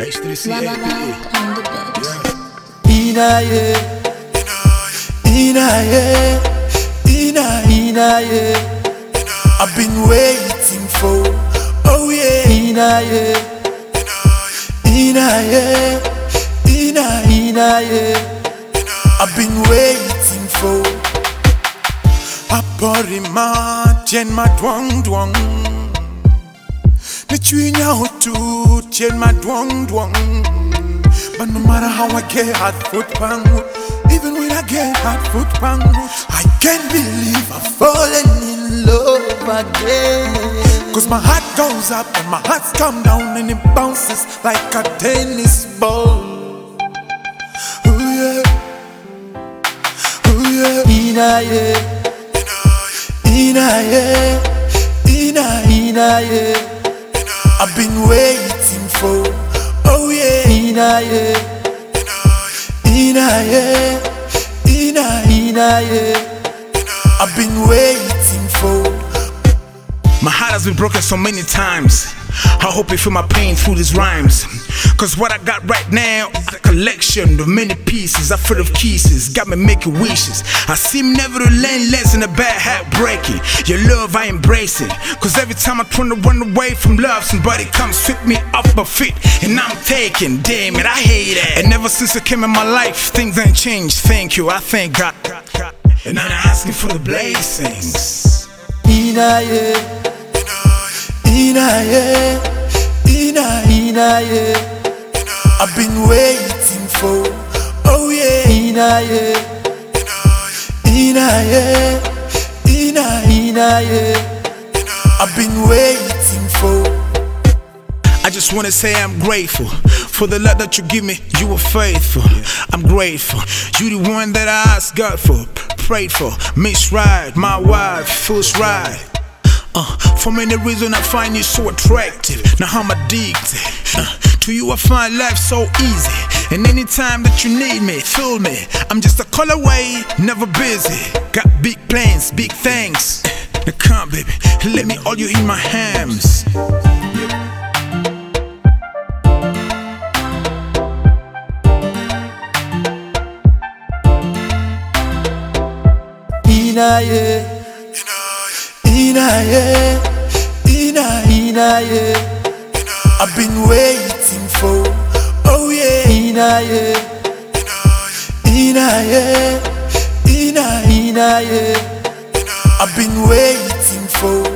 H3CAP. on the beat. Inaye, Inaye, Inaye. I've been waiting for, oh yeah. Inaye, Inaye, Inaye. I've been waiting for. Apori tien ma duang. Nichuinya hotu tien ma duang. But no matter how I get hot foot pangu, even when I get hot foot pangu, I can't believe I've fallen in love again. Cause my heart goes up and my heart comes down and it bounces like a tennis ball. Oh yeah, oh yeah. Inaye, Inaye, Inaye. I've been waiting for, oh yeah. Inaye, Inaye, Inaye. I've been waiting for. My heart has been broken so many times. I hope you feel my pain through these rhymes. Cause what I got right now is a collection of many pieces. I full of kisses, got me making wishes. I seem never to learn less than a bad heart breaking. Your love, I embrace it. Cause every time I try to run away from love, somebody comes sweep me off my feet. And I'm taken, damn it, I hate it. And ever since you came in my life, things ain't changed. Thank you, I thank God. And I'm asking for the blessings. Inaye, Inaye, Inaye. I've been waiting for, oh yeah. Inaye, Inaye, Inaye. I've been waiting for. I just wanna say I'm grateful for the love that you give me. You were faithful. I'm grateful. You the one that I asked God for, prayed for. Miss Right, my wife, feels right. For many reasons I find you so attractive. Now I'm addicted. To you I find life so easy. And anytime that you need me, feel me. I'm just a call away, never busy. Got big plans, big things. Now come baby, let me hold you in my hands. Inaye, Inaye, Inaye. I've been waiting for, oh yeah. Inaye, Inaye, Inaye. I've been waiting for.